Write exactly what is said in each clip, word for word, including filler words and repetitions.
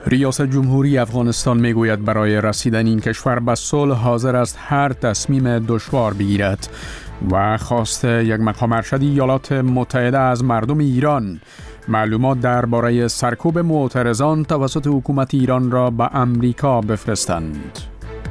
ریاست جمهوری افغانستان میگوید برای رسیدن این کشور به صلح حاضر است هر تصمیم دشوار بگیرد و خواست یک مقام ارشد ایالات متحده از مردم ایران معلومات درباره سرکوب معترضان توسط حکومت ایران را به امریکا بفرستند.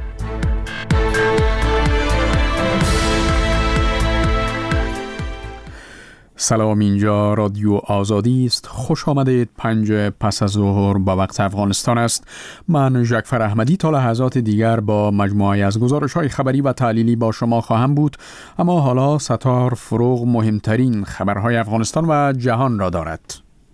سلام، اینجا رادیو آزادی است. خوش آمدید. پنج پس از ظهر با وقت افغانستان است. من جعفر احمدی تا لحظات دیگر با مجموعه از گزارش‌های خبری و تحلیلی با شما خواهم بود، اما حالا ستار فروغ مهمترین خبرهای افغانستان و جهان را دارد.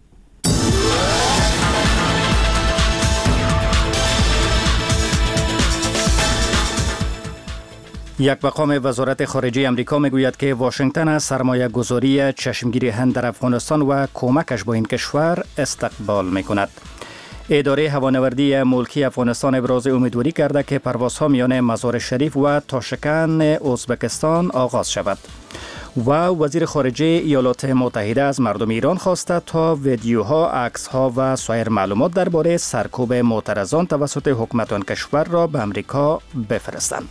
یک مقام وزارت خارجه امریکا میگوید که واشنگتن از سرمایه گذاری چشمگیری هند در افغانستان و کمکش با این کشور استقبال میکند. اداره هوانوردی ملکی افغانستان ابراز امیدواری کرده که پروازها میان مزار شریف و تاشکند ازبکستان آغاز شود. و وزیر خارجه ایالات متحده از مردم ایران خواسته تا ویدیوها، عکسها و سایر معلومات درباره سرکوب معترضان توسط حکومت آن کشور را به امریکا بفرستند.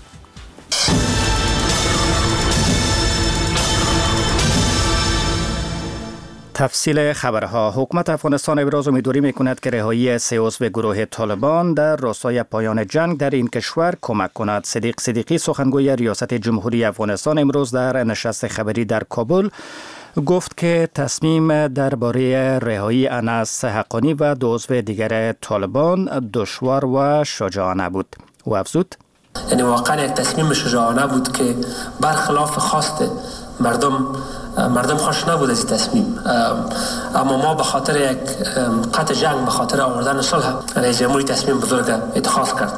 تفصیل خبرها. حکومت افغانستان ابراز امیدواری میکند که رهایی سه عضو گروه طالبان در راستای پایان جنگ در این کشور کمک کند. صدیق صدیقی سخنگوی ریاست جمهوری افغانستان امروز در نشست خبری در کابل گفت که تصمیم درباره رهایی انس حقانی و دو عضو دیگر طالبان دشوار و شجاعانه بود. و افزود: یعنی واقعا یک تصمیم شجاعانه بود که برخلاف خواست مردم مردم خوش نبود از این تصمیم، اما ما به خاطر یک قطع جنگ، به خاطر آوردن صلح، رئیس جمهوری تصمیم بزرگ اتخاذ کرد.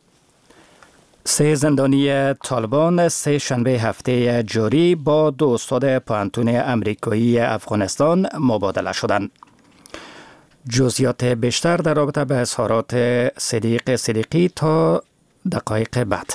سه زندانی طالبان سه شنبه هفته جاری با دو استاد پوهنتون امریکایی افغانستان مبادله شدند. جزئیات بیشتر در رابطه به اظهارات صدیق صدیقی تا دقایق بعد.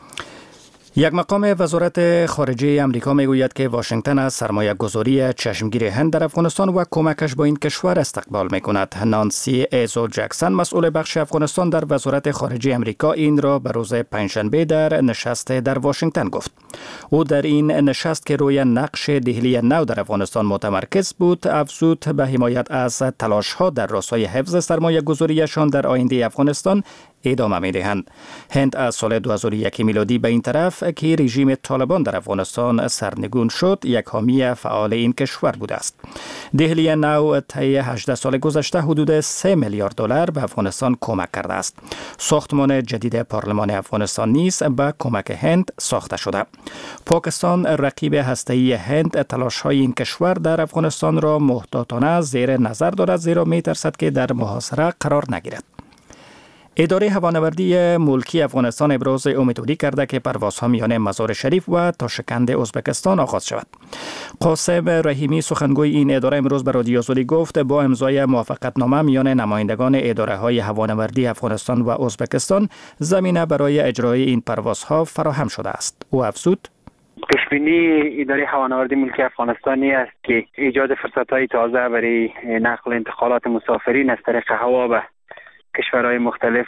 یک مقام وزارت خارجه امریکا میگوید که واشنگتن از سرمایه گذاری چشمگیر هند در افغانستان و کمکش با این کشور استقبال میکند. نانسی ایزو جکسون، مسئول بخش افغانستان در وزارت خارجه امریکا، این را به روز پنجشنبه در نشست در واشنگتن گفت. او در این نشست که روی نقش دهلی نو در افغانستان متمرکز بود، افزود به حمایت از تلاش‌ها در راستای حفظ سرمایه گذاریشان در آینده افغانستان ادامه می‌دهند. هند از سال دو هزار و یک میلادی به این طرف که رژیم طالبان در افغانستان سرنگون شد، یک حامی فعال این کشور بوده است. دهلی نو طی هجده سال گذشته حدود سه میلیارد دلار به افغانستان کمک کرده است. ساختمان جدید پارلمان افغانستان نیز به کمک هند ساخته شده. پاکستان، رقیب هسته‌ای هند، تلاش‌های این کشور در افغانستان را محتاطانه زیر نظر دارد، زیرا می‌ترسد که در محاصره قرار نگیرد. اداره هوانوردی ملکی افغانستان ابراز امیدواری کرده که پروازها میان مزار شریف و تاشکند ازبکستان آغاز شود. قاسم رحیمی سخنگوی این اداره امروز به رادیو آزادی گفت با امضای موافقتنامه میان نمایندگان اداره‌های هوانوردی افغانستان و ازبکستان زمینه برای اجرای این پروازها فراهم شده است. او افزود: پیشبینی اداره هوانوردی ملکی افغانستانی است که ایجاد فرصت‌های تازه برای نقل انتقالات مسافرین از طریق هوا به کشورهای مختلف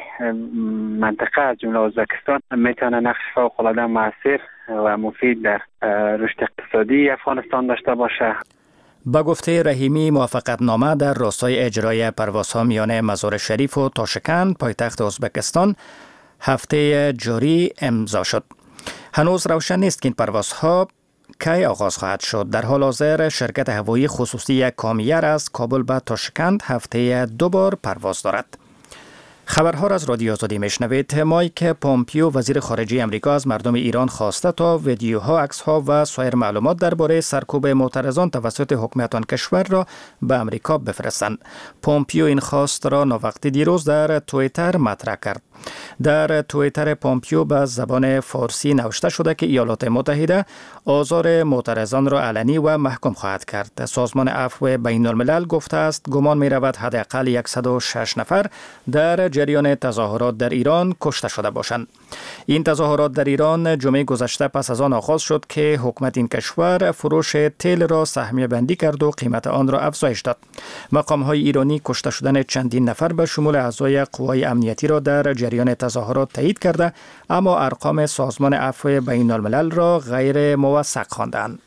منطقه از جمله ازبکستان میتونه نقش فوق‌العاده موثر و مفید در رشد اقتصادی افغانستان داشته باشه. با گفته رحیمی، موافقتنامه در راستای اجرای پروازها میان مزار شریف و تاشکند پایتخت ازبکستان هفته جاری امضا شد. هنوز روشن نیست که این پروازها کی آغاز خواهد شد. در حال حاضر شرکت هوایی خصوصی کامیر از کابل به تاشکند هفته دو بار پرواز دارد. خبرها را از رادیو آزادی میشنوید. مایک پومپیو، وزیر خارجه امریکا، از مردم ایران خواسته تا ویدیوها، عکسها و سایر معلومات درباره سرکوب معترضان توسط حکومت آن کشور را به امریکا بفرستند. پومپیو این خواست را ناوقتی دیروز در توییتر مطرح کرد. در توییتر پومپیو به زبان فارسی نوشته شده که ایالات متحده آزار معترضان را علنی و محکوم خواهد کرد. سازمان عفو بین الملل گفته است گمان می رود حداقل صد و شش نفر در جریان تظاهرات در ایران کشته شده باشند. این تظاهرات در ایران جمعه گذشته پس از آن آغاز شد که حکومت این کشور فروش تیل را سهمیه بندی کرد و قیمت آن را افزایش داد. مقام های ایرانی کشته شدن چندین نفر به شمول اعضای قوای امنیتی را در جریان تظاهرات تایید کرده، اما ارقام سازمان عفو بین الملل را غیر موثق خواندند.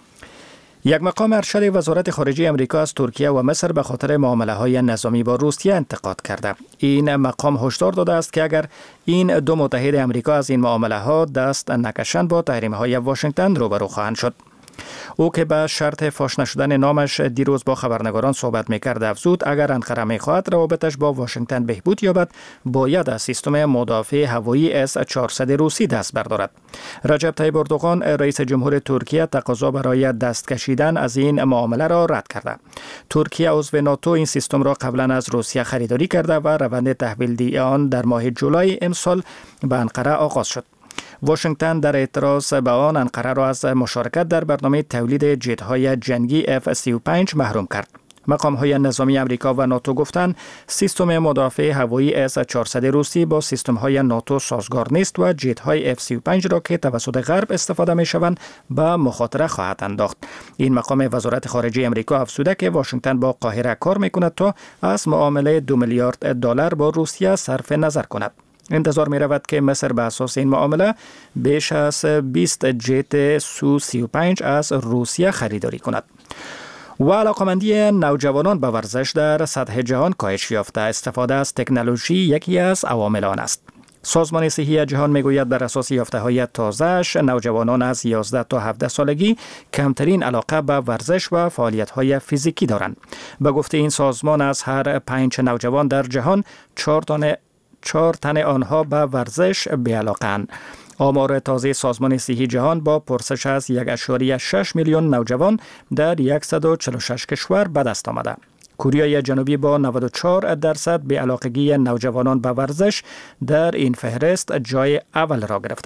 یک مقام ارشد وزارت خارجه امریکا از ترکیه و مصر به خاطر معامله های نظامی با روسیه انتقاد کرده. این مقام هشدار داده است که اگر این دو متحد امریکا از این معامله ها دست نکشند با تحریم های واشنگتن روبرو خواهند شد. او که به شرط فاش نشدن نامش دیروز با خبرنگاران صحبت می‌کرد افزود اگر انقره می‌خواهد روابطش با واشنگتن بهبود یابد باید از سیستم مدافع هوایی اس چهارصد روسی دست بردارد. رجب طیب اردوغان رئیس جمهور ترکیه تقاضا برای دست کشیدن از این معامله را رد کرده. ترکیه عضو ناتو این سیستم را قبلا از روسیه خریداری کرده و روند تحویل آن در ماه جولای امسال به انقره آغاز شد. واشنگتن در اعتراض به آن انقره را از مشارکت در برنامه تولید جت‌های جنگی اف سی و پنج محروم کرد. مقام‌های نظامی امریکا و ناتو گفتند سیستم مدافع هوایی اس چهارصد روسی با سیستم‌های ناتو سازگار نیست و جت‌های اف سی و پنج را که توسط غرب استفاده می‌شوند به مخاطره خواهد انداخت. این مقام وزارت خارجه امریکا افزوده که واشنگتن با قاهره کار می‌کند تا از معامله دو میلیارد دلار با روسیه صرف نظر کند. انتظار می رود که مصر به اساس این معامله بیش از بیست جت سو سی و پنج از روسیه خریداری کند. و علاقمندی نوجوانان به ورزش در سطح جهان کاهش یافته. استفاده از تکنولوژی یکی از عوامل آن است. سازمان صحی جهان میگوید بر اساس یافته‌های تازه‌اش نوجوانان از یازده تا هفده سالگی کمترین علاقه به ورزش و فعالیت‌های فیزیکی دارند. به گفته این سازمان از هر پنج نوجوان در جهان چهار تن چهار تن آنها به ورزش بی‌علاقه‌اند. آمار تازه سازمان صحی جهان با پرسش از یک ممیز شش میلیون نوجوان در صد و چهل و شش کشور به دست آمده. کره جنوبی با نود و چهار درصد بی‌علاقگی نوجوانان به ورزش در این فهرست جای اول را گرفته.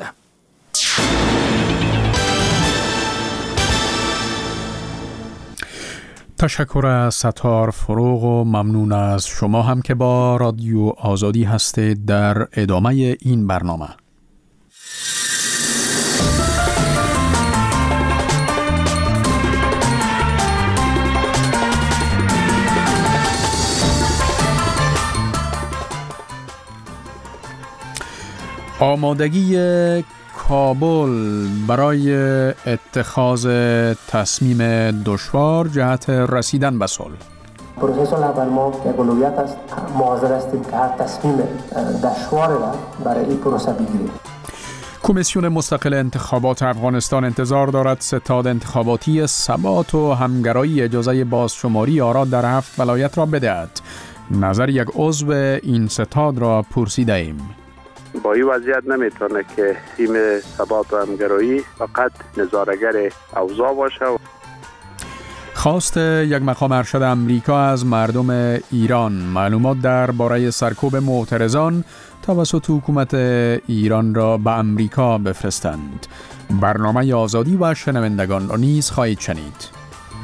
تشکر از ستار فروغ و ممنون از شما هم که با رادیو آزادی هستید در ادامه این برنامه. آمادگی کابل برای اتخاذ تصمیم دشوار جهت رسیدن به صلح. پروسه صلح اول ما یک اولویت است، ما حاضر هستیم که هر تصمیم دشوار را برای این پروسه بگیریم. کمیسیون مستقل انتخابات افغانستان انتظار دارد ستاد انتخاباتی ثبات و همگرایی اجازه بازشماری آرا در هفت ولایت را بدهد. نظر یک عضو این ستاد را پرسیده ایم. با این وضعیت نمیتونه که تیم ثبات و همگرایی فقط نظاره‌گر اوضاع باشه. خواست یک مقام ارشد امریکا از مردم ایران معلومات درباره سرکوب معترضان توسط حکومت ایران را به امریکا بفرستند. برنامه آزادی و شنوندگان را نیز خواهید شنید.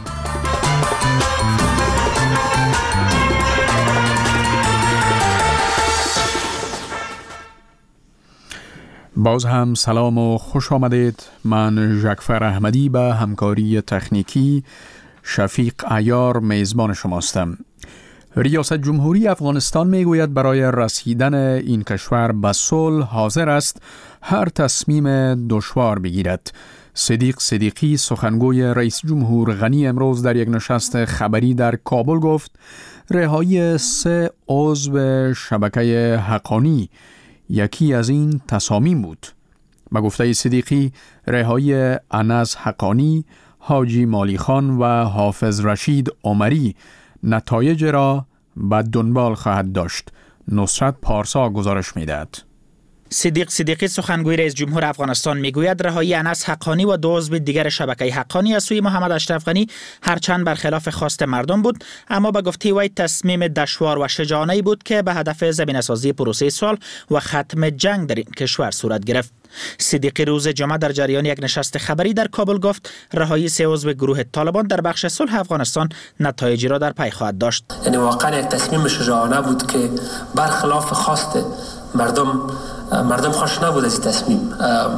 باز هم سلام و خوش آمدید. من ژکفر احمدی به همکاری تکنیکی شفیق عیار میزبان شماستم. ریاست جمهوری افغانستان میگوید برای رسیدن این کشور به صلح حاضر است هر تصمیم دشوار بگیرد. صدیق صدیقی سخنگوی رئیس جمهور غنی امروز در یک نشست خبری در کابل گفت رهایی سه عضو شبکه حقانی یکی از این تصامیم بود. به گفته صدیقی رهایی انس حقانی، حاجی مالی خان و حافظ رشید عمری نتایج را به دنبال خواهد داشت. نصرت پارسا گزارش می‌دهد. صدیق صدیقی سخنگوی رئیس جمهور افغانستان میگوید رهایی انس حقانی و دو عضو دیگر شبکه حقانی از سوی محمد اشرف غنی هرچند برخلاف خواست مردم بود، اما به گفته وی تصمیم دشوار و شجاعانه‌ای بود که به هدف زمینه‌سازی پروسه صلح و ختم جنگ در این کشور صورت گرفت. صدیقی روز جمعه در جریان یک نشست خبری در کابل گفت رهایی سه عضو گروه طالبان در بخش صلح افغانستان نتایجی را در پی خواهد داشت. یعنی واقعا یک تصمیم شجاعانه بود که برخلاف خواست مردم مردم خوش نبود از این تصمیم،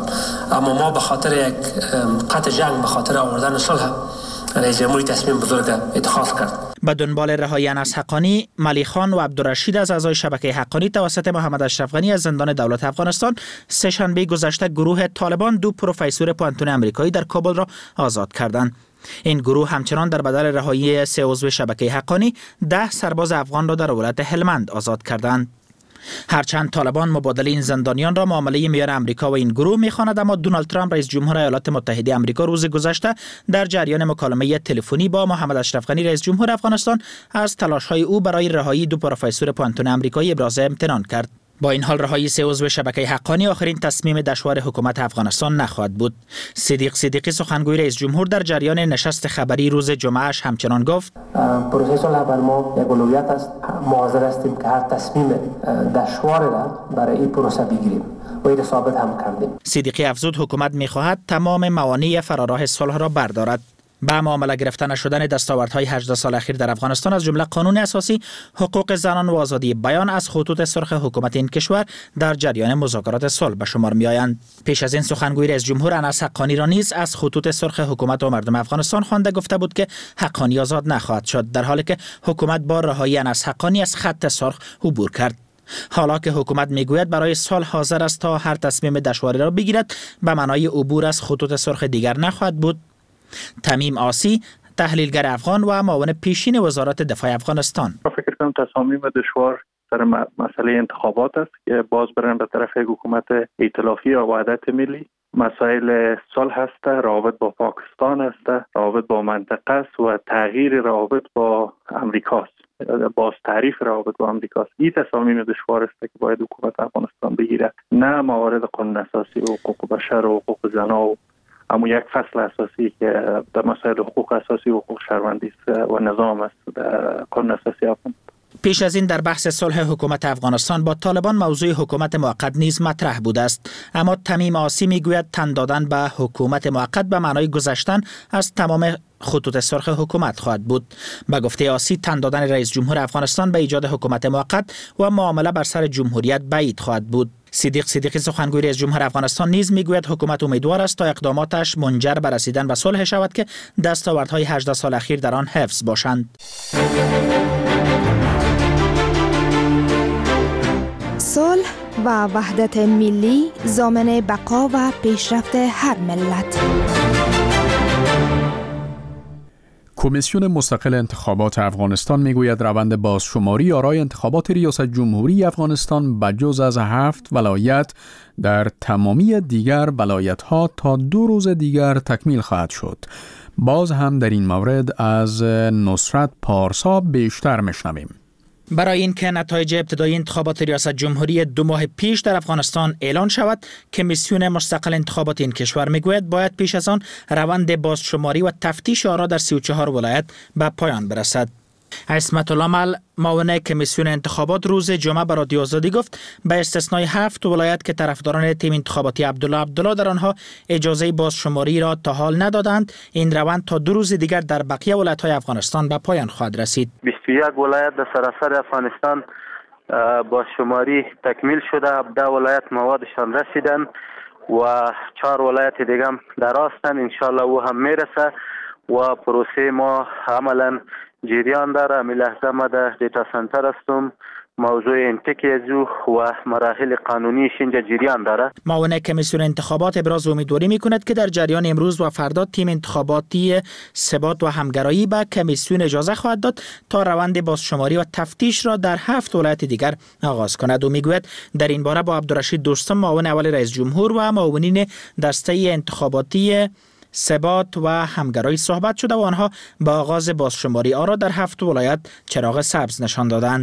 اما ما به خاطر یک قطع جنگ، به خاطر آوردن صلح، رئیس جمهوری تصمیم بزرگ اتخاذ کرد. به دنبال رهایی انس حقانی، ملی خان و عبدالرشید از اعضای شبکه حقانی توسط محمد اشرف غنی از زندان دولت افغانستان سه شنبه گذشته گروه طالبان دو پروفسور پوهنتون آمریکایی در کابل را آزاد کردند. این گروه همچنان در بدل رهایی سه عضو شبکه حقانی ده سرباز افغان را در ولایت هلمند آزاد کردند. هرچند طالبان مبادله این زندانیان را معامله میان امریکا و این گروه می‌خواند، اما دونالد ترامپ رئیس جمهور ایالات متحده آمریکا روز گذشته در جریان مکالمه تلفنی با محمد اشرف غنی رئیس جمهور افغانستان از تلاش‌های او برای رهایی دو پروفسور پوهنتون آمریکایی ابراز امتنان کرد. با این حال رهایی سه عضو شبکه حقانی آخرین تصمیم دشوار حکومت افغانستان نخواهد بود. صدیق صدیقی سخنگوی رئیس جمهور در جریان نشست خبری روز جمعهش همچنان گفت پروسه صلح بر ما یک اولویت است. ما حاضر هستیم که هر تصمیم دشوار را برای این پروسه بگیریم و این ثابت هم کردیم. صدیقی افزود حکومت می‌خواهد تمام موانع فراراه صلح را بردارد. با معامله گرفته نشدن دستاوردهای هجده سال اخیر در افغانستان از جمله قانون اساسی، حقوق زنان و آزادی بیان از خطوط سرخ حکومت این کشور در جریان مذاکرات صلح به شمار می‌آیند. پیش از این سخنگوی رئیس جمهور انس حقانی را نیز از خطوط سرخ حکومت و مردم افغانستان خوانده گفته بود که حقانی آزاد نخواهد شد، در حالی که حکومت با رهایی انس حقانی از خط سرخ عبور کرد. حالا که حکومت میگوید برای صلح حاضر است تا هر تصمیم دشواری را بگیرد، به معنای عبور از خطوط سرخ دیگر نخواهد بود. تمیم آسی، تحلیلگر افغان و معاون پیشین وزارت دفاع افغانستان: فکر کنم تصامیم دشوار سر مسئله انتخابات است که باز برن به طرف حکومت ائتلافی یا وحدت ملی. مسائل صلح است، روابط با پاکستان است، روابط با منطقه است و تغییر روابط با امریکا است. باز تعریف روابط با امریکا است. این تصامیم دشوار است که باید حکومت افغانستان بگیرد، نه موارد قانون اساسی و حقوق بشر و حقوق زنان و اما یک فصل اساسی که در مسائل حقوق اساسی و حقوق شهروندی و نظام است در قانون اساسی افغانستان. پیش از این در بحث صلح حکومت افغانستان با طالبان موضوع حکومت موقت نیز مطرح بوده است، اما تمیم آسی میگوید تن دادن به حکومت موقت به معنای گذشتن از تمام خطوط سرخ حکومت خواهد بود. به گفته آسی تن دادن رئیس جمهور افغانستان به ایجاد حکومت موقت و معامله بر سر جمهوریت بعید خواهد بود. صدیق صدیقی سخنگوی رئیس جمهور افغانستان نیز میگوید حکومت امیدوار است تا اقداماتش منجر به رسیدن به صلح شود که دستاوردهای هجده سال اخیر در آن حفظ باشند. صلح و وحدت ملی ضامن بقا و پیشرفت هر ملت. کمیسیون مستقل انتخابات افغانستان میگوید روند بازشماری آرای انتخابات ریاست جمهوری افغانستان بجز از هفت ولایت در تمامی دیگر ولایت‌ها تا دو روز دیگر تکمیل خواهد شد. باز هم در این مورد از نصرت پارسا بیشتر میشنویم. برای اینکه نتایج ابتدایی انتخابات ریاست جمهوری دو ماه پیش در افغانستان اعلان شود، کمیسیون مستقل انتخابات این کشور میگوید باید پیش از آن روند بازشماری و تفتیش آرا در سی و چهار ولایت به پایان برسد. عصمت الله مل، معاون کمیسیون انتخابات، روز جمعه به رادیو آزادی گفت به استثنای هفت ولایت که طرفداران تیم انتخاباتی عبدالله عبدالله در آنها اجازه بازشماری را تا حال ندادند، این روند تا دو روز دیگر در بقیه ولایت‌های افغانستان به پایان خواهد رسید. بیست و یک ولایت در سراسر افغانستان بازشماری تکمیل شده، هفده ولایت موادشان رسیدن و چهار ولایت دیگه هم در راستن، انشالله او هم میرسه و پروسه ما عملا جریان داره. امی لحظه ما در دیتا سنتر هستم، موضوع انتکی ازو و مراحل قانونی اینجا جریان داره. معاون کمیسیون انتخابات ابراز امیدواری میکند که در جریان امروز و فردا تیم انتخاباتی ثبات و همگرایی به کمیسیون اجازه خواهد داد تا روند بازشماری و تفتیش را در هفت ولایت دیگر آغاز کند. و میگوید در این باره با عبدالرشید دوستم، معاون اول رئیس جمهور و معاونین دسته انتخاباتی ثبات و همگرایی صحبت شده و آنها با آغاز بازشماری آرا در هفت ولایت چراغ سبز نشان دادند.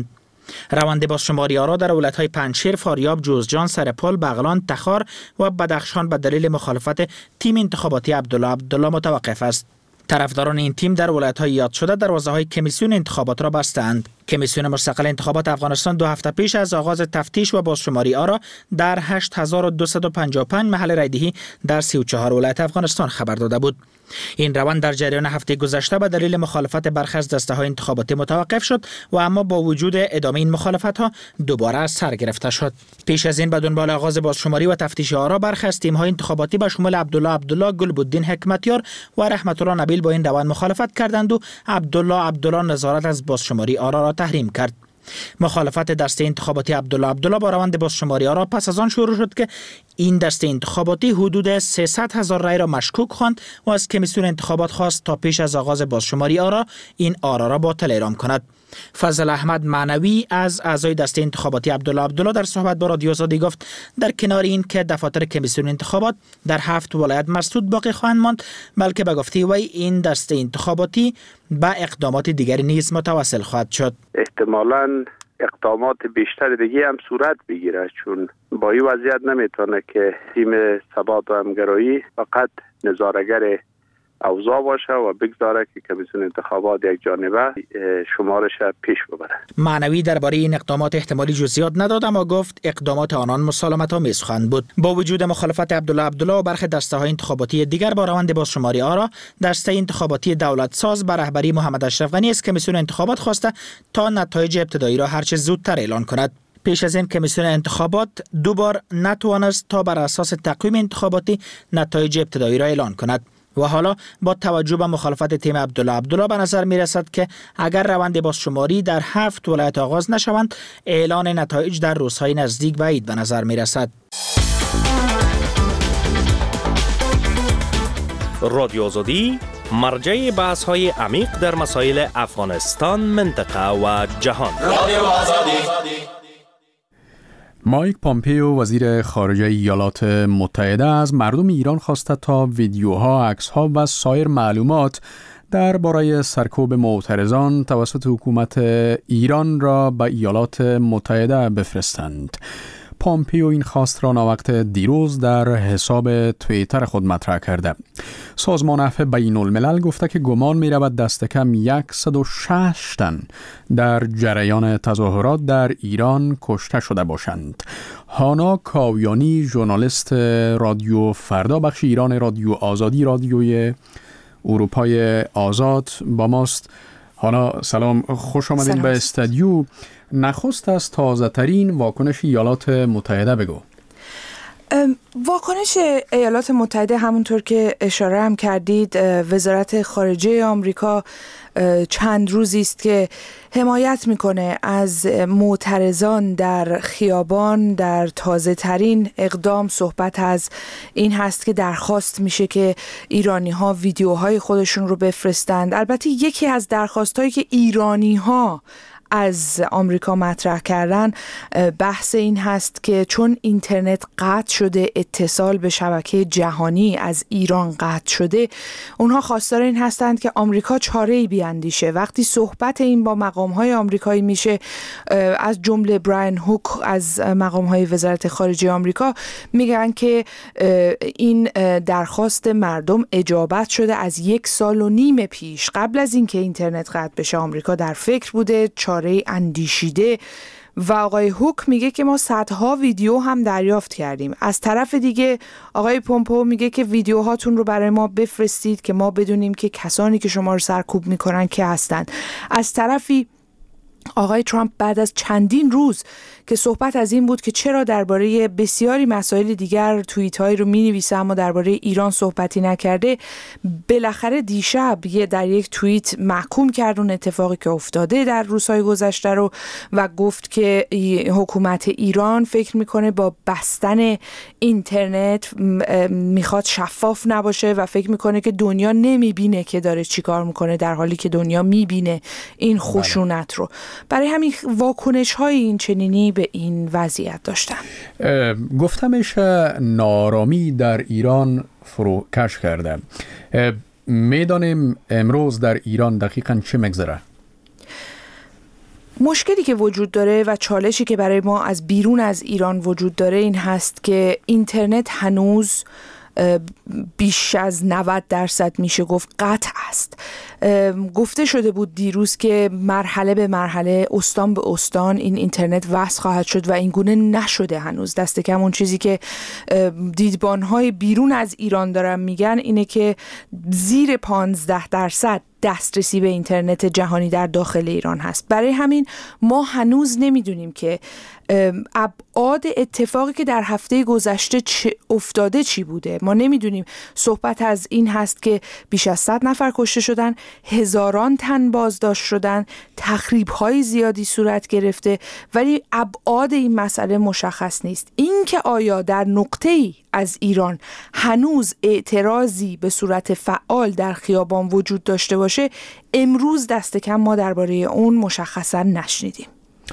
روند بازشماری آرا در ولایت‌های پنجشیر، فاریاب، جوزجان، سرپل، بغلان، تخار و بدخشان به دلیل مخالفت تیم انتخاباتی عبدالله عبدالله متوقف است. طرفداران این تیم در ولایت‌های یاد شده دروازه‌های کمیسیون انتخابات را بستند. کمیسیون مستقل انتخابات افغانستان دو هفته پیش از آغاز تفتیش و بازشماری آرا در هشت هزار و دویست و پنجاه و پنج محل رایدهی در سی و چهار ولایت افغانستان خبر داده بود. این روند در جریان هفته گذشته به دلیل مخالفت برخی از دسته‌های انتخاباتی متوقف شد و اما با وجود ادامه این مخالفت‌ها دوباره سر گرفته شد. پیش از این به دنبال آغاز بازشماری و تفتیش آرا برخی از تیم‌های انتخاباتی به شمول عبدالله عبدالله، گلبدین حکمتیار و رحمت الله نبیل با این روند مخالفت کردند و عبدالله عبدالله نظارت از بازشماری آرا را تحریم کرد. مخالفت دسته انتخاباتی عبدالله عبدالله با روند بازشماری آرا پس از آن شروع شد که این دسته انتخاباتی حدود سیصد هزار رای را مشکوک خواند و از کمیسیون انتخابات خواست تا پیش از آغاز بازشماری آرا این آرا را باطل اعلام کند. فضل احمد معنوی از اعضای دسته انتخاباتی عبدالله عبدالله در صحبت با رادیو آزادی گفت در کنار این که دفاتر کمیسیون انتخابات در هفت ولایت مسدود باقی خواهند ماند، بلکه به گفته وی این دسته انتخاباتی به اقدامات دیگری نیز متوسل خواهد شد. احتمالاً اقدامات بیشتر دیگه هم صورت بگیره، چون با این وضعیت نمیتونه که تیم ثبات و همگرایی فقط نظاره‌گر اوضاع باشه و بگذاره که کمیسیون انتخابات یک جانبه شمارش پیش ببره. معنوی درباره این اقدامات احتمالی جزئیات نداد، اما گفت اقدامات آنان مسالمت‌آمیز خواهند بود. با وجود مخالفت عبدالله عبدالله و برخی دسته‌های انتخاباتی دیگر با روند بازشماری آرا، دسته انتخاباتی دولت ساز به رهبری محمد اشرف غنی از کمیسیون انتخابات خواسته تا نتایج ابتدایی را هرچه زودتر اعلان کند. پیش از این کمیسیون انتخابات دو بار نتوانست تا بر اساس تقویم انتخاباتی نتایج ابتدایی را اعلان کند. و حالا با توجه به مخالفت تیم عبدالله عبدالله به نظر می رسد که اگر روند بازشماری در هفت ولایت آغاز نشوند، اعلان نتایج در روزهای نزدیک بعید به نظر می رسد. رادیو آزادی مرجع بحث های عمیق در مسائل افغانستان، منطقه و جهان. رادیو آزادی. مایک پامپیو وزیر خارجه ایالات متحده از مردم ایران خواسته تا ویدیوها، عکس‌ها و سایر معلومات درباره سرکوب معترضان توسط حکومت ایران را به ایالات متحده بفرستند. پامپیو این خواست را ناوقت دیروز در حساب توییتر خود مطرح کرده. سازمان عفو بین الملل گفته که گمان می رود دست کم صد و شش تن در جریان تظاهرات در ایران کشته شده باشند. هانا کاویانی، ژورنالیست رادیو فردا بخش ایران رادیو آزادی، رادیوی اروپای آزاد با ماست. هانا سلام، خوش آمدین به استودیو. نخست از تازه ترین واکنش ایالات متحده بگو. واکنش ایالات متحده همونطور که اشاره هم کردید، وزارت خارجه آمریکا چند روزی است که حمایت میکنه از معترضان در خیابان. در تازه ترین اقدام صحبت از این هست که درخواست میشه که ایرانی ها ویدیوهای خودشون رو بفرستند. البته یکی از درخواست هایی که ایرانی ها از آمریکا مطرح کردن بحث این هست که چون اینترنت قطع شده، اتصال به شبکه جهانی از ایران قطع شده، اونها خواستار این هستند که آمریکا چاره‌ای بیاندیشه. وقتی صحبت این با مقام‌های آمریکایی میشه، از جمله براین هوک از مقام‌های وزارت خارجه آمریکا میگن که این درخواست مردم اجابت شده از یک سال و نیم پیش. قبل از اینکه اینترنت قطع بشه آمریکا در فکر بوده، چاره اندیشیده. و آقای هوک میگه که ما صدها ویدیو هم دریافت کردیم. از طرف دیگه آقای پومپئو میگه که ویدیوهاتون رو برای ما بفرستید که ما بدونیم که کسانی که شما رو سرکوب میکنن که هستند. از طرفی آقای ترامپ بعد از چندین روز که صحبت از این بود که چرا درباره بسیاری مسائل دیگر توییت هایی رو می نویسه اما درباره ایران صحبتی نکرده، بالاخره دیشب یه در یک توییت محکوم کرد اون اتفاقی که افتاده در روزهای گذشته رو و گفت که حکومت ایران فکر میکنه با بستن اینترنت میخواد شفاف نباشه و فکر میکنه که دنیا نمیبینه که داره چی کار میکنه، در حالی که دنیا میبینه این خشونت رو. برای همین واکنش های این چنینی به این وضعیت داشتن. گفتمش نارامی در ایران فروکش کرده. میدانیم امروز در ایران دقیقاً چه مگذره؟ مشکلی که وجود داره و چالشی که برای ما از بیرون از ایران وجود داره این هست که اینترنت هنوز بیش از نود درصد میشه گفت قطع است. گفته شده بود دیروز که مرحله به مرحله، استان به استان این اینترنت وصل خواهد شد و این گونه نشده هنوز. دست کم اون چیزی که دیدبان‌های بیرون از ایران دارن میگن اینه که زیر پانزده درصد دسترسی به اینترنت جهانی در داخل ایران هست. برای همین ما هنوز نمیدونیم که ابعاد اتفاقی که در هفته گذشته چه افتاده چی بوده. ما نمیدونیم. صحبت از این هست که بیش از صد نفر کشته شدن، هزاران تن بازداشت شدن، تخریب‌های زیادی صورت گرفته، ولی ابعاد این مسئله مشخص نیست. این که آیا در نقطه‌ای از ایران هنوز اعتراضی به صورت فعال در خیابان وجود داشته باشه، امروز دست کم ما درباره اون مشخصا نشنیدیم.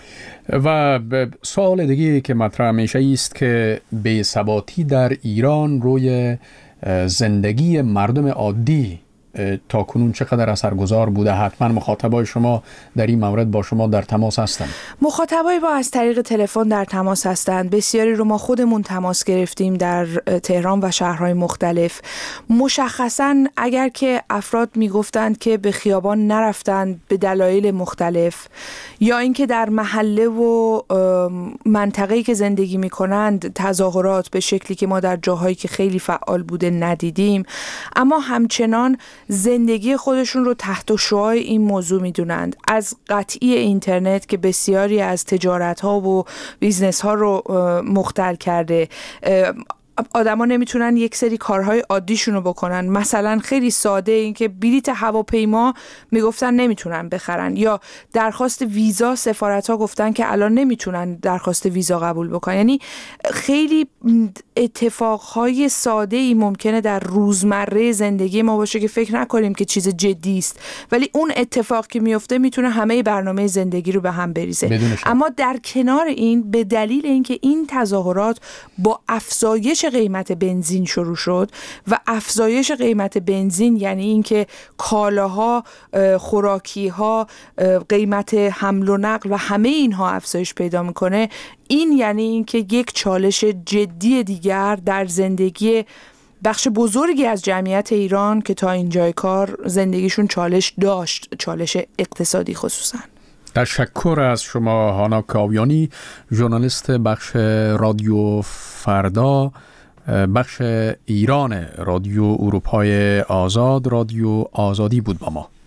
و سوال دیگه که مطرح میشه است که بی‌ثباتی در ایران روی زندگی مردم عادی تا کنون چقدر اثرگذار بوده؟ حتما مخاطبای شما در این مورد با شما در تماس هستند. مخاطبای ما از طریق تلفن در تماس هستند. بسیاری رو ما خودمون تماس گرفتیم در تهران و شهرهای مختلف. مشخصاً اگر که افراد میگفتند که به خیابان نرفتند به دلایل مختلف، یا اینکه در محله و منطقه‌ای که زندگی میکنند تظاهرات به شکلی که ما در جاهایی که خیلی فعال بوده ندیدیم، اما همچنان زندگی خودشون رو تحت شعاع این موضوع میدونند. از قطعی اینترنت که بسیاری از تجارت ها و بیزنس ها رو مختل کرده، آدما نمیتونن یک سری کارهای عادیشون رو بکنن. مثلا خیلی ساده این که بلیت هواپیما میگفتن نمیتونن بخرن، یا درخواست ویزا سفارت‌ها گفتن که الان نمیتونن درخواست ویزا قبول بکنن. یعنی خیلی اتفاقهای ساده ای ممکنه در روزمره زندگی ما باشه که فکر نکنیم که چیز جدی است، ولی اون اتفاق که میفته میتونه همه برنامه زندگی رو به هم بریزه. اما در کنار این، به دلیل اینکه این تظاهرات با افزایش قیمت بنزین شروع شد و افزایش قیمت بنزین یعنی اینکه کالاها، خوراکیها، قیمت حمل و نقل و همه اینها افزایش پیدا میکنه، این یعنی اینکه یک چالش جدی دیگر در زندگی بخش بزرگی از جمعیت ایران که تا اینجای کار زندگیشون چالش داشت، چالش اقتصادی خصوصا. تشکر از شما هانا کاویانی، ژورنالیست بخش رادیو فردا، بخش ایران رادیو اروپای آزاد، رادیو آزادی بود با ما.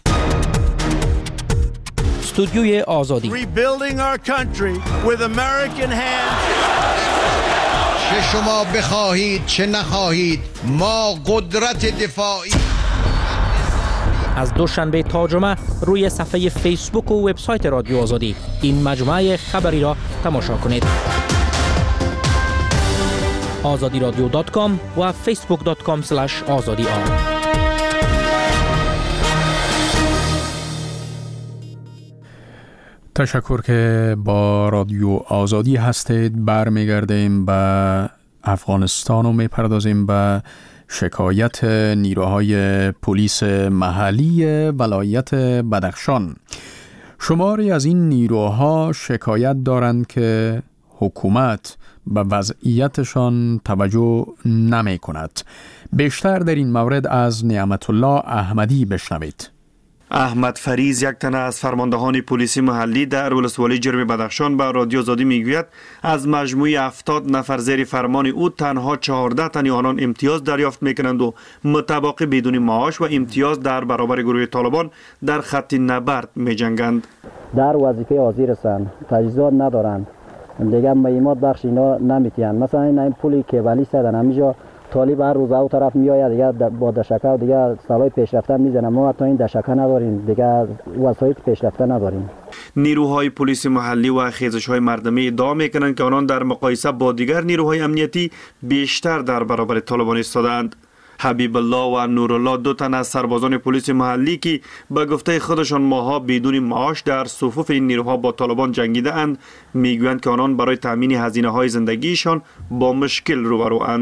استودیوی آزادی. Rebuilding our country with American hands. چه شما بخواهید چه نخواهید، ما قدرت دفاعی. از دوشنبه تا جمعه روی صفحه فیسبوک و وبسایت رادیو آزادی این مجموعه خبری را تماشا کنید. آزادی رادیو دات کام و فیسبوک دات کام اسلش آزادی آر. تشکر که با رادیو آزادی هستید. برمیگردیم به افغانستان و میپردازیم به شکایت نیروهای پلیس محلی ولایت بدخشان. شماری از این نیروها شکایت دارند که حکومت به وضعیتشان توجه نمی کند. بیشتر در این مورد از نعمت الله احمدی بشنوید. احمد فریز، یک تن از فرماندهان پلیس محلی در ولسوالی جرم بدخشان، به رادیو آزادی میگوید از مجموعی هفتاد نفر زیر فرمان او تنها چهارده تن آنان امتیاز دریافت میکنند و متوقع بدون معاش و امتیاز در برابر گروه طالبان در خط نبرد میجنگند. در وظیفه حاضر هستند، تجهیزات ندارند، دیگه مهمات بخش اینا نمیتونن. مثلا این پولی که ولی سدن همیجا طالب هر روز او طرف میآید، دیگه با دشکه و دیگه سالای پیشرفته میزنه. ما حتی این دشکه نداریم، دیگه وسایل پیشرفته نداریم. نیروهای پلیس محلی و خیزش‌های مردمی ادعا میکنند که آنان در مقایسه با دیگر نیروهای امنیتی بیشتر در برابر طالبان ایستادند. حبیب الله و نورالله، دو تن از سربازان پلیس محلی که به گفته خودشان ماها بدون معاش در صفوف این نیروها با طالبان جنگیده اند، میگویند که آنان برای تامین هزینه های زندگیشان با مشکل روبرو اند.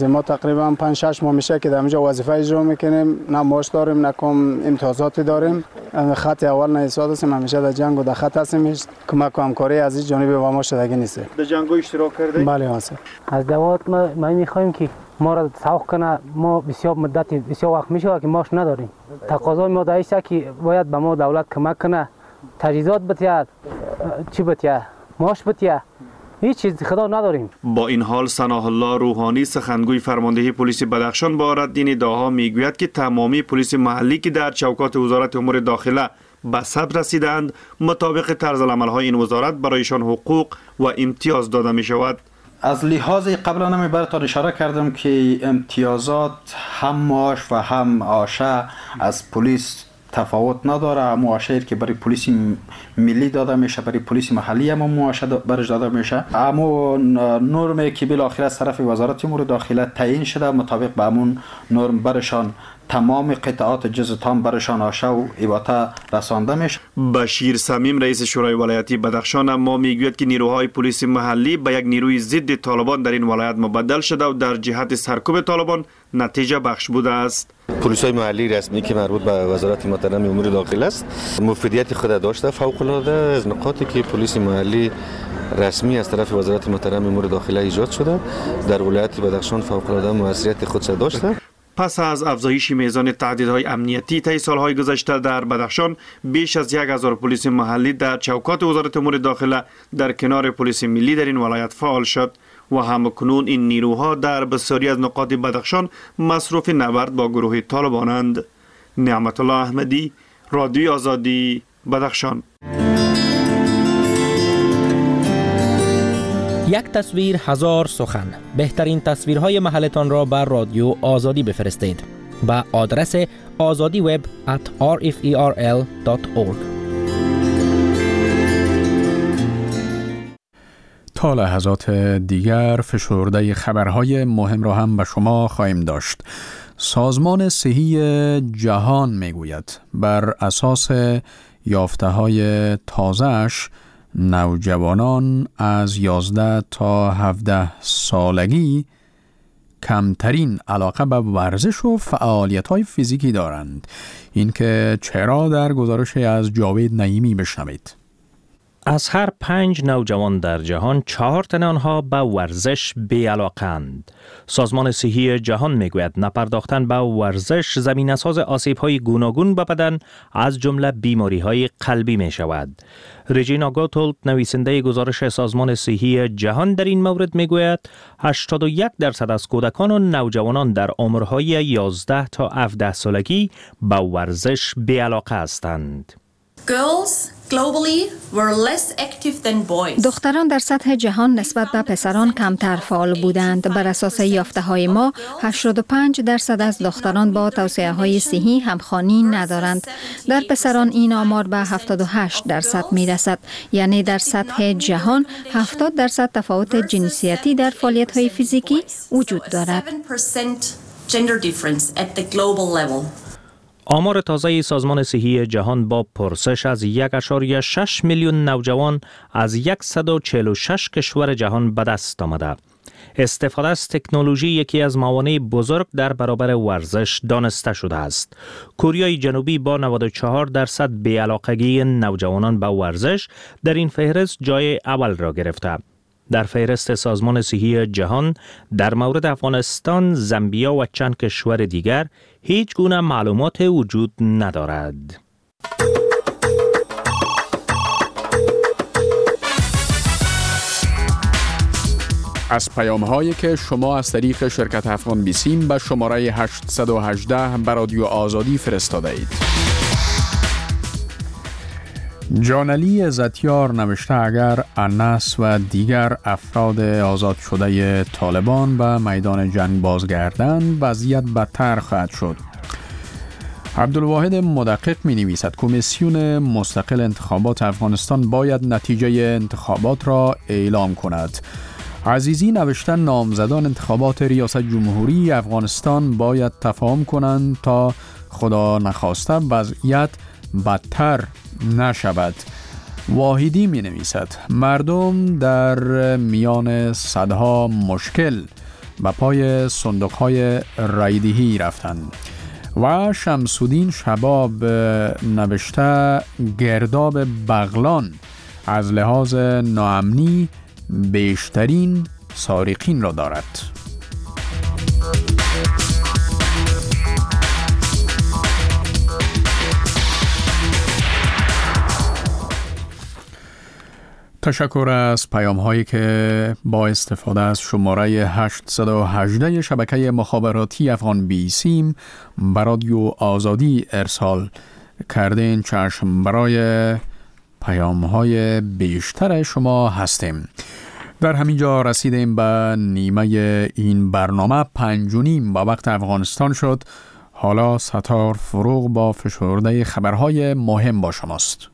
ما تقریبا پنج شش ماه میشه که در اینجا وظیفه اجرا میکنیم، نه معاش داریم نه کم امتیازاتی داریم. خط اول نه ایستاد هستیم، همیشه در جنگ و در خط هستیم. کمک و همکاری از این جانب با ما شدگی نیست. در جنگ اشتراک کردید؟ بله هست. از دولت ما ما میخوایم که ما را سوق کنه. ما بسیار مدت بسیار وقت میشه که معاش نداریم. تقاضای ما در است که باید به ما دولت کمک کنه، تجهیزات بده، چی بده، معاش بده. هیچ چیز خدا نداریم. با این حال ثناء الله روحانی سخنگوی فرماندهی پلیس بدخشان با رد این ادعاها میگوید که تمامی پلیس محلی که در چوکات وزارت امور داخله به ثبت رسیدند مطابق طرز العمل‌های این وزارت برایشان حقوق و امتیاز داده می شود. از لحاظ قبلا نمی براتون اشاره کردم که امتیازات هم معاش و هم آشه از پلیس تفاوت نداره. معاشه که برای پلیس ملی داده میشه، برای پلیس محلی هم معاشه برش داده میشه. اما نرمی که بالاخره از طرف وزارت امور داخله تعیین شده مطابق به همون نرم برشان تمام قطعات جزء تام برشان آشه و ایواته رسانده میشه. بشیر سمیم رئیس شورای ولایتی بدخشان اما میگوید که نیروهای پلیس محلی به یک نیروی ضد طالبان در این ولایت مبدل شده و در جهت سرکوب طالبان نتیجه بخش بوده است. پلیس‌های محلی رسمی که مربوط به وزارت محترم امور داخله است مفیدیت خود داشته. فوق العاده از نقاطی که پلیس محلی رسمی از طرف وزارت محترم امور داخله ایجاد شده در ولایت بدخشان فوق العاده موثریت خود داشته. پس از افزایش میزان تعدیدهای امنیتی طی سالهای گذشته در بدخشان، بیش از یک هزار پلیس محلی در چوکات وزارت امور داخله در کنار پلیس ملی در این ولایت فعال شد و همکنون این نیروها در بسیاری از نقاط بدخشان مصروف نبرد با گروه طالبانند. نعمت الله احمدی، رادیوی آزادی، بدخشان. یک تصویر هزار سخن. بهترین تصویرهای محلتان را بر رادیو آزادی بفرستید با آدرس آزادی وب ات آر اف ای آر ال دات اورگ. تا لحظات دیگر فشرده خبرهای مهم را هم به شما خواهیم داشت. سازمان صحی جهان میگوید بر اساس یافته‌های تازه‌اش نوجوانان از یازده تا هفده سالگی کمترین علاقه به ورزش و فعالیت‌های فیزیکی دارند. این که چرا در گزارشی از جاوید نعیمی بشنوید. از هر پنج نوجوان در جهان چهار تن آنها به ورزش بی‌علاقه‌اند. سازمان صحی جهان میگوید نپرداختن به ورزش زمینه‌ساز آسیب‌های گوناگون به بدن از جمله بیماری‌های قلبی می‌شود. رژینا گوتولد نویسنده گزارش سازمان صحی جهان در این مورد میگوید هشتاد و یک درصد از کودکان و نوجوانان در عمرهای یازده تا هفده سالگی به ورزش بی‌علاقه هستند. دختران در سطح جهان نسبت به پسران کمتر فعال بودند. بر اساس یافته‌های ما، هشتاد و پنج درصد از دختران با توصیه‌های صحی همخوانی ندارند. در پسران این آمار به هفتاد و هشت درصد می‌رسد. یعنی در سطح جهان هفتاد درصد تفاوت جنسیتی در فعالیت‌های فیزیکی وجود دارد. آمار تازه سازمان صحی جهان با پرسش از یک ممیز شش میلیون نوجوان از صد و چهل و شش کشور جهان به دست آمده. استفاده از تکنولوژی یکی از موانع بزرگ در برابر ورزش دانسته شده است. کره جنوبی با نود و چهار درصد بی‌علاقگی نوجوانان به ورزش در این فهرست جای اول را گرفته. در فهرست سازمان صحی جهان در مورد افغانستان، زامبیا و چند کشور دیگر هیچ گونه معلومات وجود ندارد. از پیام هایی که شما از طریق شرکت افغان بیسیم به شماره هشت یک هشت به رادیو آزادی فرستاده اید. جانلی عزتیار نوشته اگر انس و دیگر افراد آزاد شده طالبان به میدان جنگ بازگردند وضعیت بدتر خواهد شد. عبدالواحد مدقق می نویسد کمیسیون مستقل انتخابات افغانستان باید نتیجه انتخابات را اعلام کند. عزیزی نوشته نامزدان انتخابات ریاست جمهوری افغانستان باید تفاهم کنند تا خدا نخواسته وضعیت بدتر نشود. واحدی می نویسد مردم در میان صدها مشکل به پای صندوق‌های رایدهی رفتند. و شمسودین شباب نوشته گرداب بغلان از لحاظ ناامنی بیشترین سارقین را دارد. تشکر از پیام هایی که با استفاده از شماره هشت یک هشت شبکه مخابراتی افغان بی سیم به رادیو آزادی ارسال کردین. چشم برای پیام های بیشتر شما هستیم. در همینجا رسیدیم به نیمه این برنامه. پنج و نیم با وقت افغانستان شد. حالا ستار فروغ با فشرده خبرهای مهم با شماست.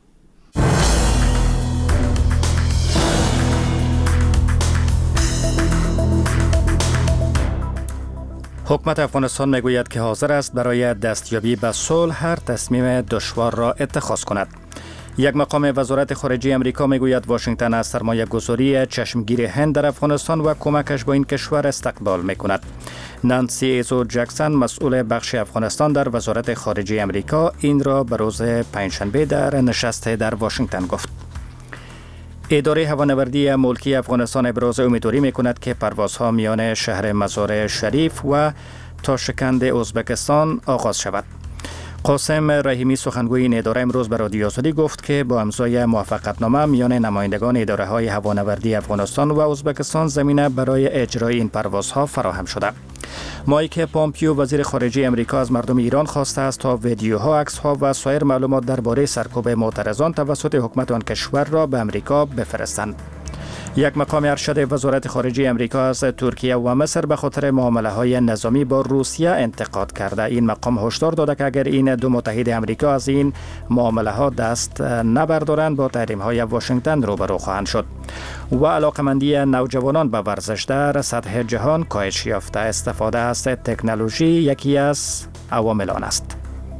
حکومت افغانستان میگوید که حاضر است برای دستیابی به صلح هر تصمیم دشوار را اتخاذ کند. یک مقام وزارت خارجه امریکا میگوید واشنگتن از سرمایه گذاری چشمگیر هند در افغانستان و کمکش با این کشور استقبال میکند. نانسی ایزو جکسون مسئول بخش افغانستان در وزارت خارجه امریکا این را به روز پنجشنبه در نشست در واشنگتن گفت. اداره هوانوردی ملکی افغانستان ابراز امیدواری میکند که پروازها میان شهر مزار شریف و تاشکند ازبکستان آغاز شود. قاسم رحیمی سخنگوی این اداره امروز به رادیو آزادی گفت که با امضای موافقتنامه میان نمایندگان اداره های هوانوردی افغانستان و ازبکستان زمینه برای اجرای این پروازها فراهم شده. مایک پامپیو وزیر خارجه امریکا از مردم ایران خواسته است تا ویدیوها، عکس‌ها و سایر معلومات درباره سرکوب معترضان توسط حکومت آن کشور را به امریکا بفرستند. یک مقام ارشد وزارت خارجه امریکا از ترکیه و مصر به خاطر معامله‌های نظامی با روسیه انتقاد کرده. این مقام هشدار داده که اگر این دو متحد امریکا از این معامله‌ها دست نبردارند با تحریم‌های واشنگتن روبرو خواهند شد. و علاقمندی نوجوانان به ورزش در سطح جهان کاهش یافته. استفاده از تکنولوژی یکی از عوامل آن است.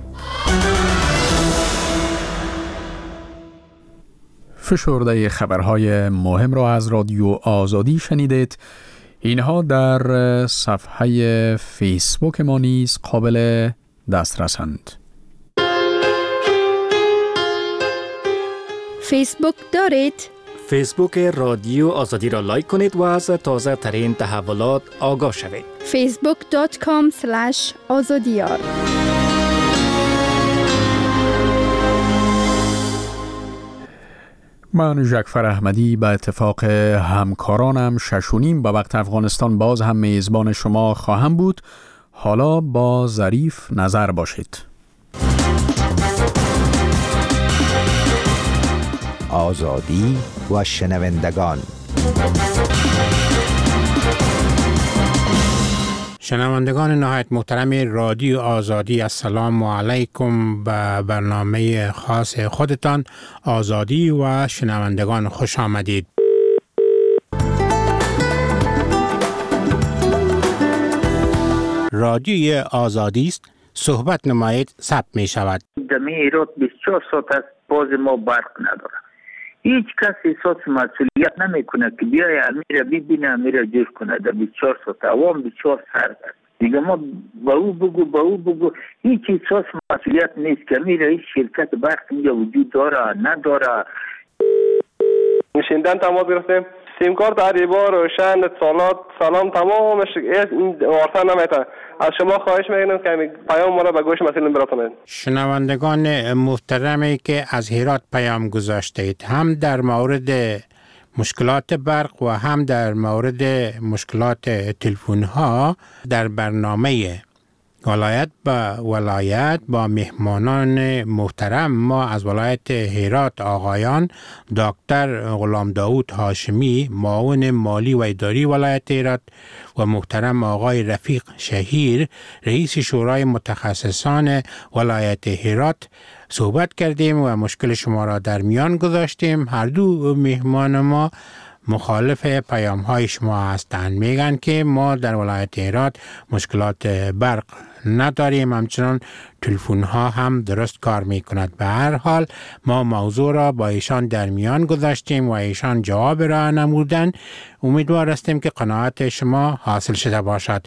فشرده خبرهای مهم را از رادیو آزادی شنیدید. اینها در صفحه فیسبوک ما نیز قابل دسترسند. فیسبوک دارید؟ فیسبوک رادیو آزادی را لایک کنید و از تازه ترین تحولات آگاه شوید. فیسبوک دات کام اسلش آزادیار. من جعفر احمدی به اتفاق همکارانم ششونیم به وقت افغانستان باز هم میزبان شما خواهم بود. حالا با ظریف نظر باشید. آزادی و شنوندگان. شنوندگان نهایت محترم رادیو آزادی، السلام علیکم. به برنامه خاص خودتان آزادی و شنوندگان خوش آمدید. رادیوی آزادی است، صحبت نمایید ثبت می شود. دمی ایراد بیست و چهار ساعت است، باز ما برق نداره. هیچ کس احساس مسئولیت نمی کنه که بیای امیر ببینه، امیر جور کنه. در بیست و چهار ساعت عوام بیست و چهار سرد است. دیگه ما با او بگو با او بگو هیچ احساس مسئولیت نیست که امیر این شرکت برق اینجا وجود داره نداره. نشیندن تماس گرفتیم، سیم کارت عریبا روشن، اتصالات سلام تمامش این وارثه نمیته. از شما خواهش میکنم که پیام ما را به گوش مسئولین برسانید. شنوندگان محترمی که از هرات پیام گذاشتید، هم در مورد مشکلات برق و هم در مورد مشکلات تلفن ها، در برنامه ولایت با ولایت با مهمانان محترم ما از ولایت هرات آقایان دکتر غلام داود هاشمی معاون مالی و اداری ولایت هرات و محترم آقای رفیق شهیر رئیس شورای متخصصان ولایت هرات صحبت کردیم و مشکل شما را در میان گذاشتیم. هر دو مهمان ما مخالف پیام های شما هستند. میگن که ما در ولایت هرات مشکلات برق نداریم، همچنان تلفن ها هم درست کار می کند. به هر حال ما موضوع را با ایشان در میان گذاشتیم و ایشان جواب را نمودند. امیدوار هستیم که قناعت شما حاصل شده باشد.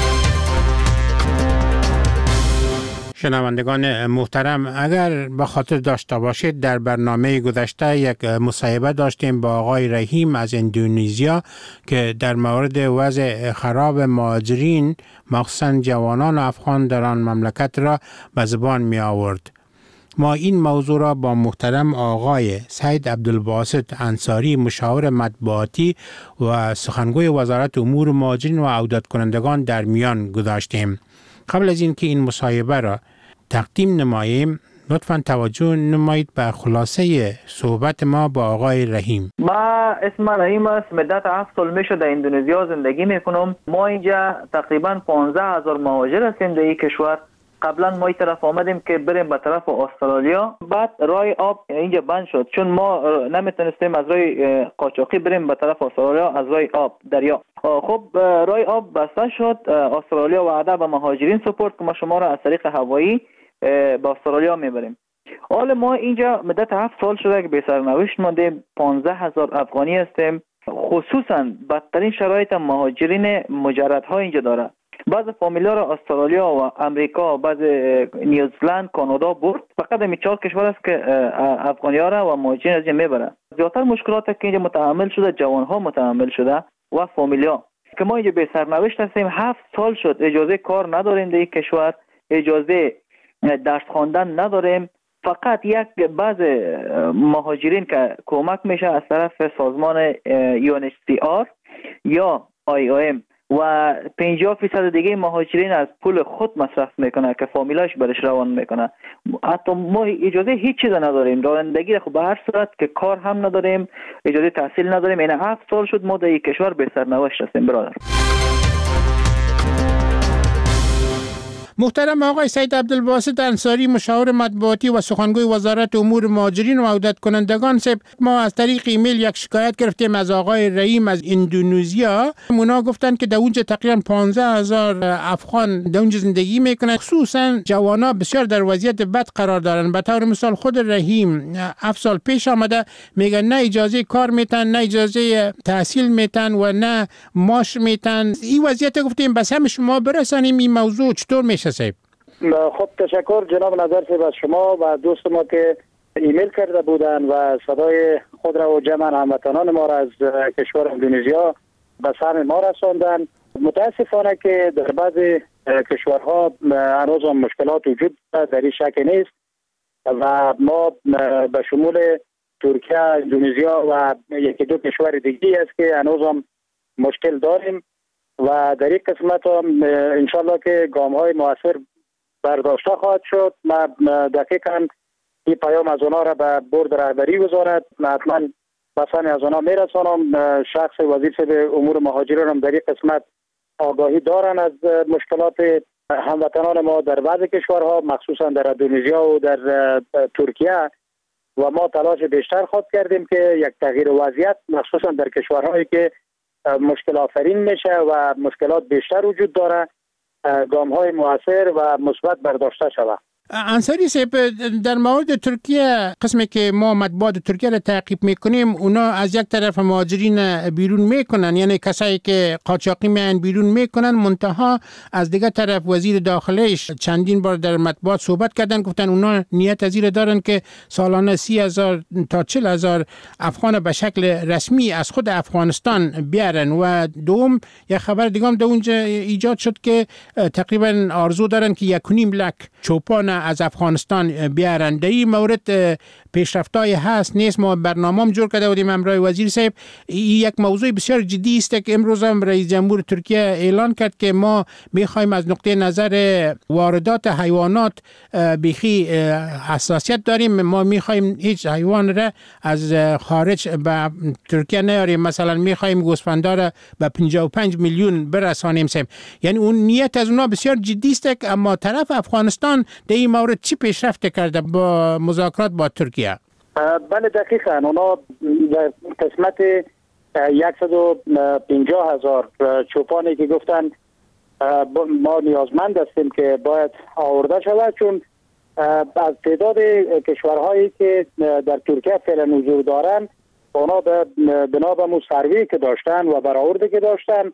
شنوندگان محترم، اگر به خاطر داشته باشید در برنامه گذشته یک مصاحبه داشتیم با آقای رحیم از اندونزیا که در مورد وضع خراب مهاجرین مخصوصا جوانان افغان در آن مملکت را به زبان می آورد. ما این موضوع را با محترم آقای سید عبدالباسط انصاری مشاور مطبوعاتی و سخنگوی وزارت امور مهاجرین و عودت کنندگان در میان گذاشتیم. قبل از اینکه این مصاحبه را تقدیم نماییم، لطفاً توجه نمایید به خلاصه صحبت ما با آقای رحیم. ما اسم رحیم است. مدت هفت سال میشه در اندونزیا زندگی میکنم. ما اینجا تقریبا پانزده هزار مهاجر هستیم در این کشور. قبلا ما این طرف آمدیم که بریم به طرف استرالیا، بعد راه آب اینجا بند شد چون ما نمیتونستیم از راه قاچاقی بریم به طرف استرالیا از راه آب دریا. خب راه آب بسته شد. استرالیا وعده به مهاجرین سپرد که ما شما را از طریق هوایی به استرالیا میبریم. حالا ما اینجا مدت هفت سال شده که به سرنوشت ماندیم. پانزده هزار افغانی هستیم. خصوصا بدترین شرایط مهاجرین مجردها اینجا داره. بعض فامیلا را استرالیا و امریکا، بعض نیوزلند، کانادا برد. فقط همین چهار کشور است که افغانی ها را و مهاجرین از اینجا میبره. زیادتر مشکلات که اینجا متحمل شده جوان ها متحمل شده و فامیلا که ما اینجا به سرنوشت هستیم. هفت سال شد اجازه کار نداریم در این کشور، اجازه درس خواندن نداریم. فقط یک بعض مهاجرین که کمک میشه از طرف سازمان یو ان اچ سی آر یا آی او ام و پنجاه فیصد دیگه مهاجرین از پول خود مصرف میکنه که فامیلاش برش روان میکنه. حتی ما اجازه هیچ چیز نداریم. رانندگی خب به هر صورت که کار هم نداریم، اجازه تحصیل نداریم. این هفت سال شد ما در این کشور به سرنوشت هستیم برادر. محترم آقای سید عبدالباسط انصاری مشاور مطبوعاتی و سخنگوی وزارت امور مهاجرین و عودت کنندگان، صاحب ما از طریق ایمیل یک شکایت گرفتیم از آقای رحیم از اندونزیا. اونا گفتن که در اونجا تقریبا پانزده هزار افغان در اونجا زندگی میکنن، خصوصا جوانا بسیار در وضعیت بد قرار دارن. به طور مثال خود رحیم هفت سال پیش آمده میگن نه اجازه کار میتن، نه اجازه تحصیل میتن و نه ماش میتن. این وضعیت گفتیم بس هم شما برسانیم این موضوع چطور میشه صاحب؟ خب تشکر جناب نظر صاحب از شما و دوست ما که ایمیل کرده بودن و صدای خود را و جمع هموطنان ما را از کشور اندونزیا به سهم ما رساندن. متاسفانه که در بعضی کشورها هنوز هم مشکلات وجود در این شک نیست و ما به شمول ترکیه، اندونزیا و یکی دو کشور دیگه است که هنوز هم مشکل داریم و در این قسمت هم انشالله که گام های موثر برداشته خواهد شد. ما دقیقا این پیام از اونا را به بورد رهبری وزارت حتما بسان از اونا میرسانم. شخص وزیر صاحب امور مهاجرین هم در این قسمت آگاهی دارن از مشکلات هموطنان ما در بعض کشورها، مخصوصا در اندونزیا و در ترکیه و ما تلاش بیشتر خواهد کردیم که یک تغییر وضعیت مخصوصا در کشورهایی که مشکل آفرین میشه و مشکلات بیشتر وجود داره گام های مؤثر و مثبت برداشته شود. انصاری صاحب در مورد ترکیه، قسمی که ما مطبوعات ترکیه را تعقیب میکنیم، اونا از یک طرف مهاجرین بیرون میکنن، یعنی کسایی که قاچاقی میان بیرون میکنن، منتها از دیگه طرف وزیر داخلهش چندین بار در مطبوعات صحبت کردن، گفتن اونا نیت از این دارن که سالانه سی هزار تا چل هزار افغان به شکل رسمی از خود افغانستان بیارن. و دوم یک خبر دیگه هم در اونجا ایجاد شد که تقریبا آرزو دارن که یک و نیم لک چوپان از افغانستان بیارن. در این مورد پیشرفتای هست نیست. ما برنامه جور کرده بودیم همراه وزیر صاحب. این یک موضوع بسیار جدی است که امروز هم رئیس جمهور ترکیه اعلان کرد که ما میخوایم از نقطه نظر واردات حیوانات بیخی حساسیت داریم. ما میخوایم هیچ حیوان را از خارج به ترکیه نیاریم. مثلا میخوایم گوسفندا را به پنجاه و پنج میلیون برسانیم صاحب. یعنی اون نیت از اونها بسیار جدی است، اما طرف افغانستان در این مورد چی پیشرفت کرده با مذاکرات با ترکیه؟ بله دقیقاً اونا در قسمت صد و پنجاه هزار چوپانی که گفتن ما نیازمند هستیم که باید آورده شود، چون از تعداد کشورهایی که در ترکیه فعلا حضور دارن اونا بنا به مو سروی که داشتن و برآورده که داشتن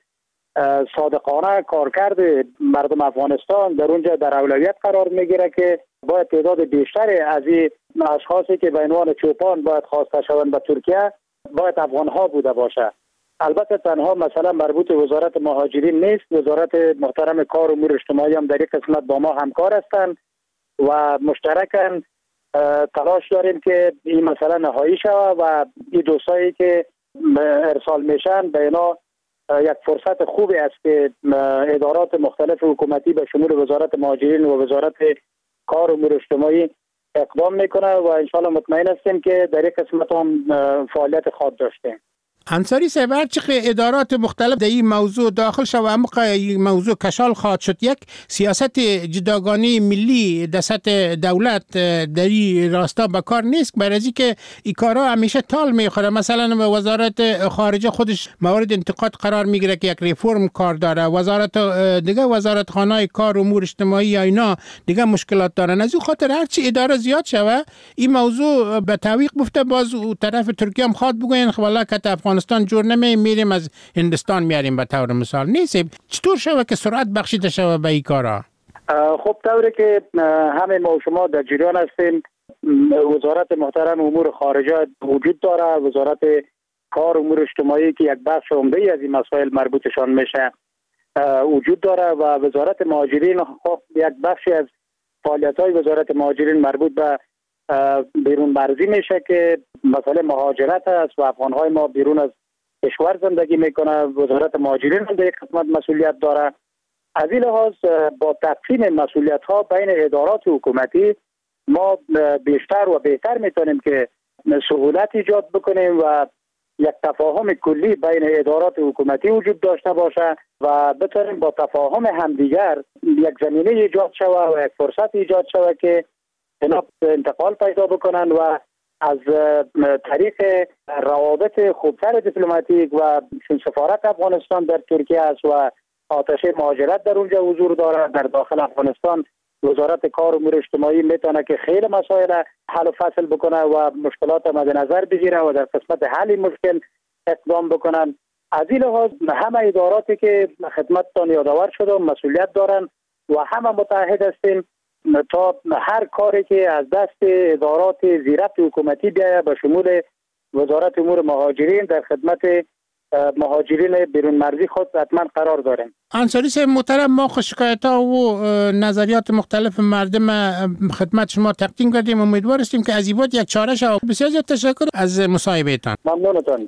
صادقانه کارکرد مردم افغانستان در اونجا در اولویت قرار میگیره که باید تعداد بیشتری از این اشخاصی که به عنوان چوپان باید خواسته شوند به ترکیه باید افغان ها بوده باشه. البته تنها مثلا مربوط وزارت مهاجرین نیست، وزارت محترم کار و امور اجتماعی هم در این قسمت با ما همکار هستند و مشترکاً تلاش داریم که این مسئله نهایی شود و این دوستایی که ارسال میشن به اینا یک فرصت خوبی است که ادارات مختلف حکومتی به شمول وزارت مهاجرین و وزارت کار و امور اجتماعی اقدام میکنه و انشاءالله مطمئن هستیم که در این قسمت هم فعالیت خود داشتیم. انصاری صاحب، هرچقدر ادارات مختلف در این موضوع داخل شد و عمق این موضوع کشال خواهد شد، یک سیاست جداگانه ملی در سطح دولت در این راستا به کار نیست، برای از اینکه این کارها همیشه تال میخوره. مثلا وزارت خارجه خودش مورد انتقاد قرار میگیره که یک ریفرم کار داره، وزارت دیگه وزارت خانه کار و امور اجتماعی یا اینا دیگه مشکلات دارن. از این خاطر هرچی اداره زیاد شوه این موضوع به تعویق بفته، باز طرف ترکیه هم خواد بگوین والا که افغانستان جور نمی میریم از هندستان میاریم به طور مثال. نیست چطور شوه که سرعت بخشیده شوه به این کارا؟ خب طوری که همه ما و شما در جریان هستیم، وزارت محترم امور خارجه وجود داره، وزارت کار و امور اجتماعی که یک بخش عمده از این مسائل مربوطشان میشه وجود داره و وزارت مهاجرین خب یک بخشی از فعالیت‌های وزارت مهاجرین مربوط به بیرون مرزی میشه که مسئله مهاجرت است و افغان‌های ما بیرون از کشور زندگی میکنه. وزارت مهاجرین هم در یک قسمت مسئولیت داره. از این لحاظ با تقسیم مسئولیت‌ها بین ادارات حکومتی ما بیشتر و بهتر میتونیم که سهولت ایجاد بکنیم و یک تفاهم کلی بین ادارات حکومتی وجود داشته باشه و بتونیم با تفاهم همدیگر یک زمینه ایجاد شود و یک فرصت ایجاد شود که اینا انتقال پیدا بکنن و از طریق روابط خوبتر دیپلماتیک و سفارت افغانستان در ترکیه است و آتش مهاجرت در اونجا حضور داره، در داخل افغانستان وزارت کار و امور اجتماعی میتونه که خیلی مسائل حل و فصل بکنه و مشکلات مد نظر بگیره و در قسمت حل مشکل اقدام بکنن. از این لحاظ همه اداراتی که خدمتتان یادآور شده مسئولیت دارن و همه متحد هستیم تا هر کاری که از دست ادارات زیربط حکومتی بیاید به شمول وزارت امور مهاجرین در خدمت مهاجرین بیرون مرزی خود حتما قرار داریم. انصاری صاحب محترم، ما شکایت‌ها و نظریات مختلف مردم خدمت شما تقدیم کردیم، امیدوار هستیم که از این بعد یک چاره شود. بسیار زیاد تشکر از مصاحبهتان. ممنونتان.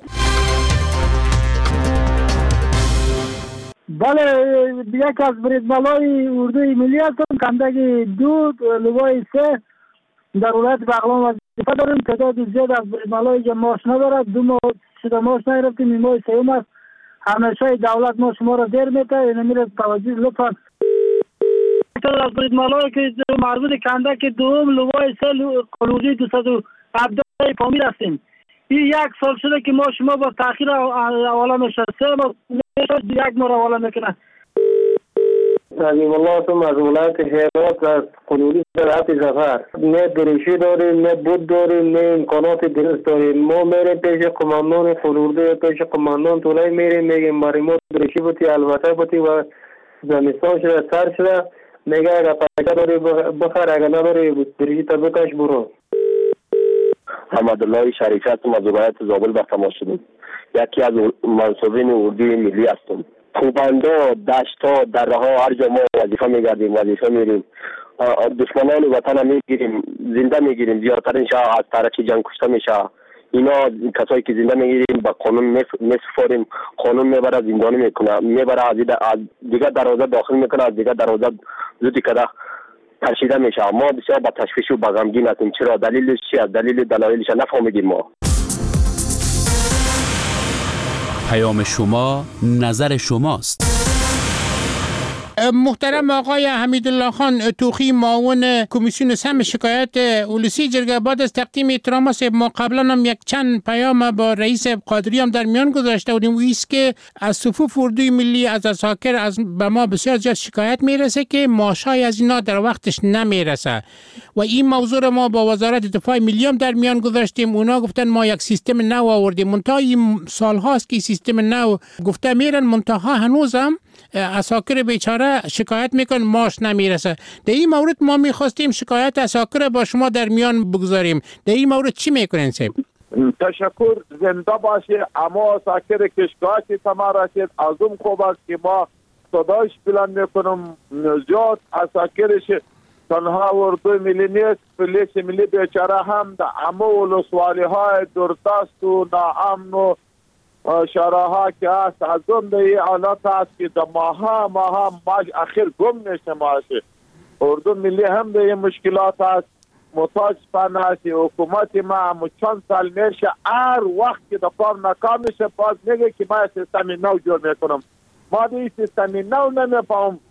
بله، یک از بریدمالای اردوی ملی هستم، کندگی دو لوای سه در ولایت بغلان وظیفه داریم. تعداد زیاد از بریدمالایی که ماش ندارد، دو ماه شده ماش نگرفتیم، این ماه سوم است. همیشه دولت ما شما را دیر میته، اینو میره توجه لطفا. از بریدمالایی که مربوط کندگی دوم لوای سه قلوزی دوصد و هفده فامیل هستیم. این یک سال شده که ما شما با تاخیر حواله میشه، سه ما یک ما را حواله میکنه. عظیم الله هستم از ولایت هرات از قنوری زراعت ظفر. نه دریشی داریم، نه بود داریم، نه امکانات درست داریم. ما میریم پیش قماندان خلورده، پیش قماندان طولای میریم، میگیم برای ما دریشی بودی، البته بودی و زمستان شده سر شده، میگه اگر پیکه داری بخر، اگر نداری دریشی تا بکش برو. حمدالله شریفی هستم از ولایت زابل به تماس شدیم. یکی از منصوبین اردوی ملی هستم. کوبندا، دشتا، دره ها هر جا ما وظیفه میگردیم، وظیفه میریم. دشمنان وطن هم میگیریم، زنده میگیریم، زیادترین شاه از طرف جنگ کشته میشه. اینا کسایی که زنده میگیریم با قانون میسپاریم، قانون میبره زندانی میکنه، میبره از دیگه دروازه داخل میکنه، از دیگه دروازه زودی کده ترشیده میشه. ما بسیار با تشویش و با غمگین هستیم. چرا؟ دلیلش چی است؟ دلیل دلایلش نفهمیدیم ما. پیام شما نظر شماست. محترم آقای حمیدالله خان توخی معاون کمیسیون سم شکایت اولسی جرگه، بعد از تقدیم احترام است، ما قبلا هم یک چند پیام با رئیس قادری هم در میان گذاشته بودیم و ایست که از صفوف اردوی ملی از عساکر از به ما بسیار زیاد شکایت میرسه که معاشای از اینا در وقتش نمیرسه و این موضوع ما با وزارت دفاع ملی هم در میان گذاشتیم. اونا گفتن ما یک سیستم نو آوردیم، منتها این سال هاست که سیستم نو گفته میرن، منتها هنوزم عساکر بیچاره شکایت میکن ماش نمیرسه. در این مورد ما میخواستیم شکایت عساکر با شما در میان بگذاریم. در این مورد چی میکنین سیب؟ تشکر، زنده باشه. اما عساکر که شکایتی تما رسید از اون خوب است که ما صدایش بلند میکنم. زیاد عساکرش تنها اردوی ملی نیست، پلیس ملی بیچاره هم در اما ولسوالی های دردست و ناامن و شهرها که هست از اون در این حالات هست که در ماها ماها ماش اخیر گم میشه. ماشه اردو ملی هم در این مشکلات هست، محتاج پناه است. حکومت ما هم چند سال میشه هر وقت که در کار ناکام میشه باز میگه که ما سیستم نو جور میکنم. ما در این سیستم نو نمیفهم